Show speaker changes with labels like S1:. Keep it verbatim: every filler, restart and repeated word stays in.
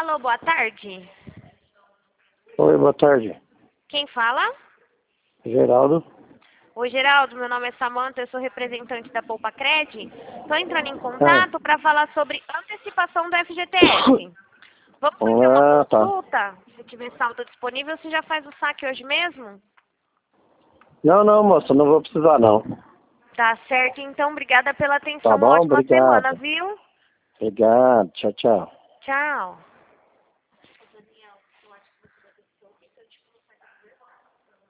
S1: Alô, boa tarde.
S2: Oi, boa tarde.
S1: Quem fala?
S2: Geraldo.
S1: Oi, Geraldo, meu nome é Samanta, eu sou representante da Poupa Cred. Estou entrando em
S2: Ah,
S1: contato para falar sobre antecipação do F G T S. Vamos fazer uma
S2: ah tá.
S1: consulta? Se tiver saldo disponível, você já faz o saque hoje mesmo?
S2: Não, não, moça, não vou precisar, não.
S1: Tá certo, então, obrigada pela atenção.
S2: Tá
S1: Uma
S2: bom?
S1: ótima semana,
S2: Obrigado.
S1: viu?
S2: Obrigado. Tchau, tchau.
S1: Tchau.